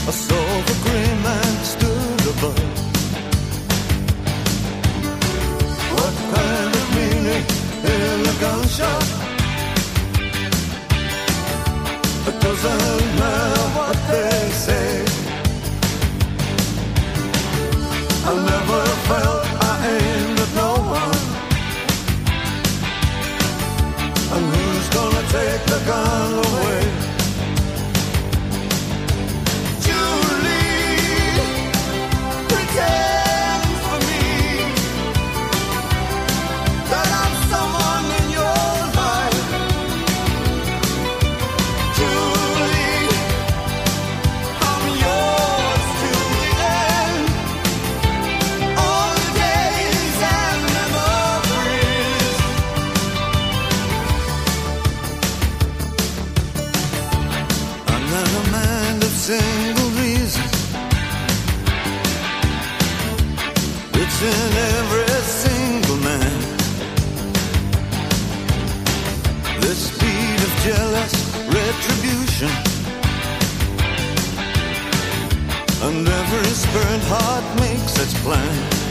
I saw the gray man stood above. What kind of meaning in a gunshot? It doesn't matter what they say. I never felt I aimed at no one. And who's gonna take the gun away? Julie, pretend for me that I'm someone in your life. Julie, I'm yours till the end. All the days and memories. I'm not a man of single reason. It's in every single man. The speed of jealous retribution, and every spurned heart makes its plan.